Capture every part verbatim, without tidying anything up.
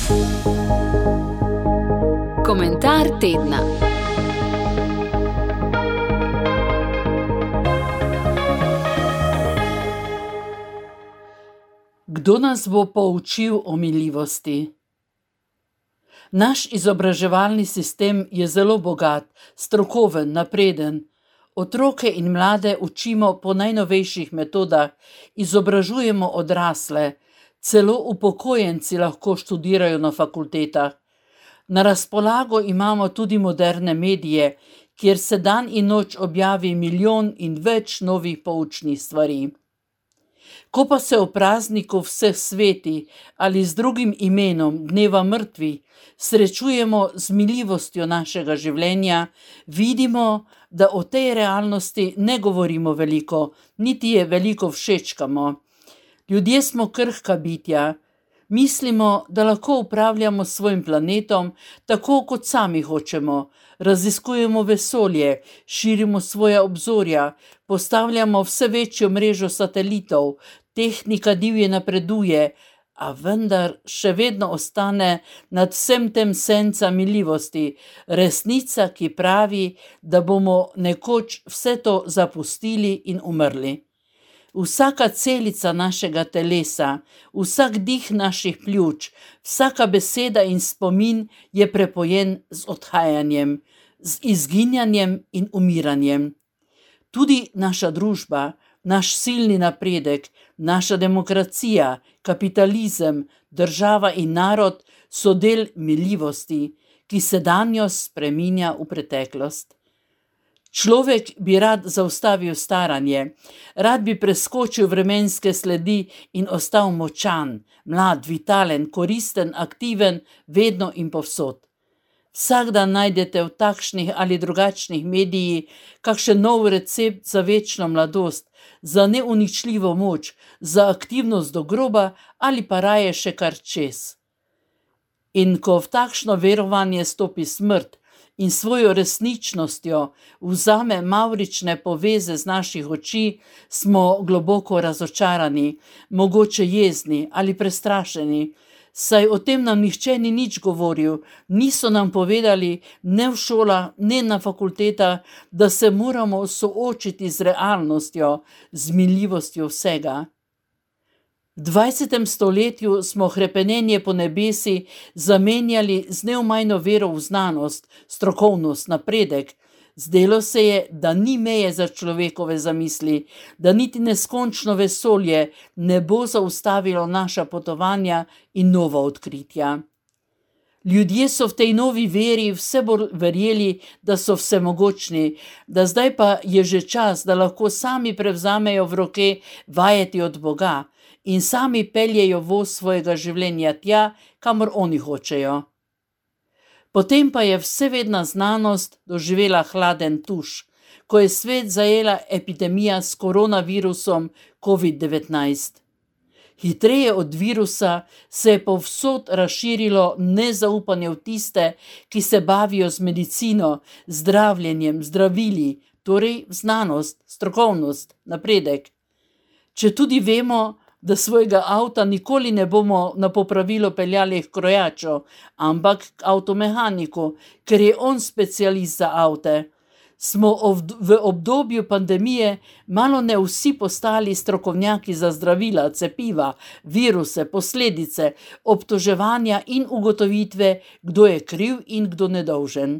Komentar tedna. Kdo nas bo poučil o miljivosti? Naš izobraževalni sistem je zelo bogat, strokoven, napreden. Otroke in mlade učimo po najnovejših metodah, izobražujemo odrasle, celo upokojenci lahko študirajo na fakultetah. Na razpolago imamo tudi moderne medije, kjer se dan in noč objavi milijon in več novih poučnih stvari. Ko pa se o prazniku vseh sveti ali z drugim imenom dneva mrtvih srečujemo z miljivostjo našega življenja, vidimo, da o tej realnosti ne govorimo veliko, niti je veliko všečkamo. Ljudje smo krhka bitja. Mislimo, da lahko upravljamo s svojim planetom tako, kot sami hočemo. Raziskujemo vesolje, širimo svoja obzorja, postavljamo vse večjo mrežo satelitov, tehnika divje napreduje, a vendar še vedno ostane nad vsem tem senca miljivosti, resnica, ki pravi, da bomo nekoč vse to zapustili in umrli. Vsaka celica našega telesa, vsak dih naših pljuč, vsaka beseda in spomin je prepojen z odhajanjem, z izginjanjem in umiranjem. Tudi naša družba, naš silni napredek, naša demokracija, kapitalizem, država in narod so del miljivosti, ki sedanjost spreminja v preteklost. Človek bi rad zaustavil staranje, rad bi preskočil vremenske sledi in ostal močan, mlad, vitalen, koristen, aktiven, vedno in povsod. Vsak dan najdete v takšnih ali drugačnih medijih kakšen nov recept za večno mladost, za neuničljivo moč, za aktivnost do groba ali pa raje še kar čez. In ko v takšno verovanje stopi smrt in svojo resničnostjo vzame mavrične poveze z naših oči, smo globoko razočarani, mogoče jezni ali prestrašeni, saj o tem nam nihče ni nič govoril, niso nam povedali ne v šolah, ne na fakultetah, da se moramo soočiti z realnostjo, z miljivostjo vsega. V dvajsetem stoletju smo hrepenenje po nebesi zamenjali z neomajno vero v znanost, strokovnost, napredek. Zdelo se je, da ni meje za človekove zamisli, da niti neskončno vesolje ne bo zaustavilo naša potovanja in nova odkritja. Ljudje so v tej novi veri vse bolj verjeli, da so vsemogočni, da zdaj pa je že čas, da lahko sami prevzamejo v roke vajeti od Boga in sami peljejo voz svojega življenja tja, kamor oni hočejo. Potem pa je vsevedna znanost doživela hladen tuš, ko je svet zajela epidemija s koronavirusom covid devetnajst. Hitreje od virusa se je povsod razširilo nezaupanje v tiste, ki se bavijo z medicino, zdravljenjem, zdravili, torej v znanost, strokovnost, napredek. Če tudi vemo, da svojega avta nikoli ne bomo na popravilo peljali k krojaču, ampak k avtomehaniku, ker je on specialist za avte. Smo v obdobju pandemije malo ne vsi postali strokovnjaki za zdravila, cepiva, viruse, posledice, obtoževanja in ugotovitve, kdo je kriv in kdo nedolžen.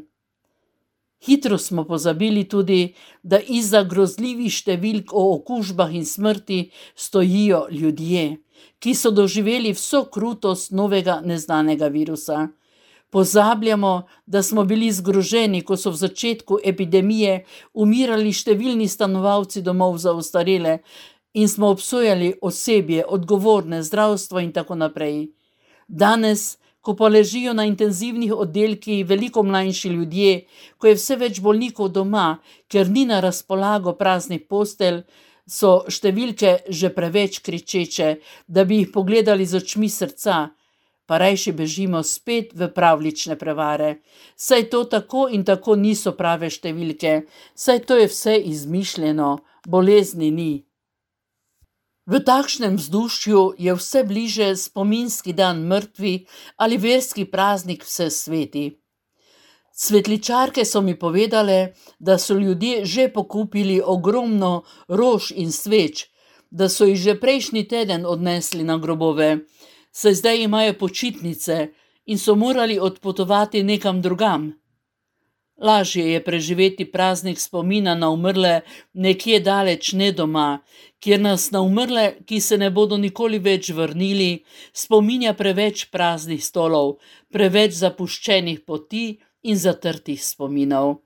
Hitro smo pozabili tudi, da izza grozljivih številk o okužbah in smrti stojijo ljudje, ki so doživeli vso krutost novega neznanega virusa. Pozabljamo, da smo bili zgroženi, ko so v začetku epidemije umirali številni stanovalci domov za ostarele in smo obsojali osebje, odgovorne, zdravstvo in tako naprej. Danes, ko pa ležijo na intenzivnih oddelkih veliko mlajši ljudje, ko je vse več bolnikov doma, ker ni na razpolago praznih postelj, so številke že preveč kričeče, da bi jih pogledali z očmi srca, pa rajši bežimo spet v pravljične prevare. Saj to tako in tako niso prave številke, saj to je vse izmišljeno, bolezni ni. V takšnem vzdušju je vse bliže spominski dan mrtvi ali verski praznik vse sveti. Svetličarke so mi povedale, da so ljudje že pokupili ogromno rož in sveč, da so jih že prejšnji teden odnesli na grobove, saj zdaj imajo počitnice in so morali odpotovati nekam drugam. Lažje je preživeti praznik spomina na umrle nekje daleč ne doma, kjer nas na umrle, ki se ne bodo nikoli več vrnili, spominja preveč praznih stolov, preveč zapuščenih poti in zatrtih spominov.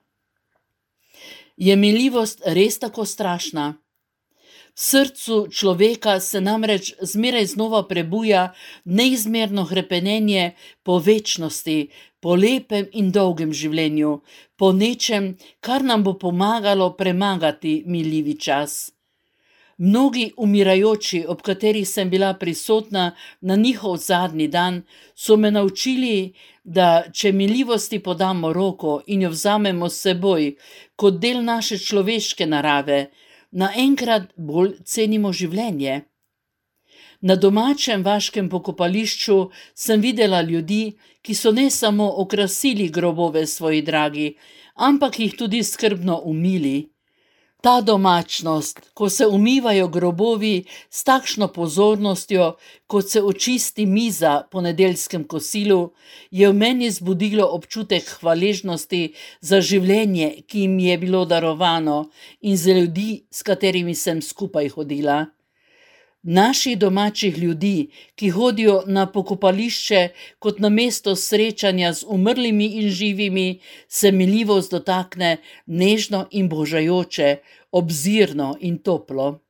Je minljivost res tako strašna? V srcu človeka se namreč zmeraj znova prebuja neizmerno hrepenenje po večnosti, po lepem in dolgem življenju, po nečem, kar nam bo pomagalo premagati minljivi čas. Mnogi umirajoči, ob katerih sem bila prisotna na njihov zadnji dan, so me naučili, da če minljivosti podamo roko in jo vzamemo s seboj kot del naše človeške narave, naenkrat bolj cenimo življenje. Na domačem vaškem pokopališču sem videla ljudi, ki so ne samo okrasili grobove svojih dragi, ampak jih tudi skrbno umili. Ta domačnost, ko se umivajo grobovi s takšno pozornostjo, kot se očisti miza po nedeljskem kosilu, je v meni zbudilo občutek hvaležnosti za življenje, ki jim je bilo darovano, in za ljudi, s katerimi sem skupaj hodila. Naših domačih ljudi, ki hodijo na pokopališče kot na mesto srečanja z umrlimi in živimi, se minljivost dotakne nežno in božajoče, obzirno in toplo.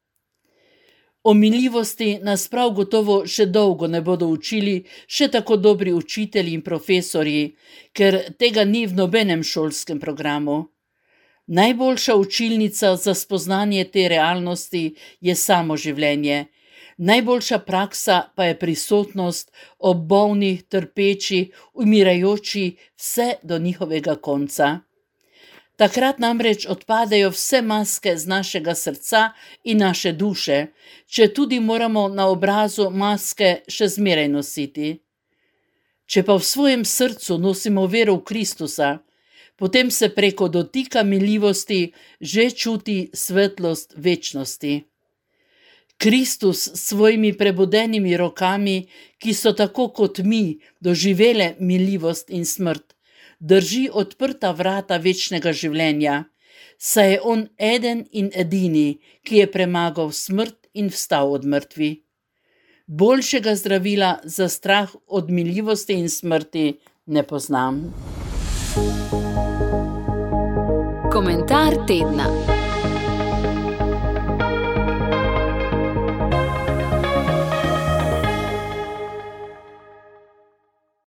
O minljivosti nas prav gotovo še dolgo ne bodo učili še tako dobri učitelji in profesorji, ker tega ni v nobenem šolskem programu. Najboljša učilnica za spoznanje te realnosti je samo življenje. Najboljša praksa pa je prisotnost ob bolnih, trpeči, umirajoči vse do njihovega konca. Takrat namreč odpadejo vse maske z našega srca in naše duše, če tudi moramo na obrazu maske še zmeraj nositi. Če pa v svojem srcu nosimo vero v Kristusa, potem se preko dotika minljivosti že čuti svetlost večnosti. Kristus s svojimi prebudenimi rokami, ki so tako kot mi doživele minljivost in smrt, drži odprta vrata večnega življenja, saj je on eden in edini, ki je premagal smrt in vstal od mrtvih. Boljšega zdravila za strah od minljivosti in smrti ne poznam. Komentar tedna.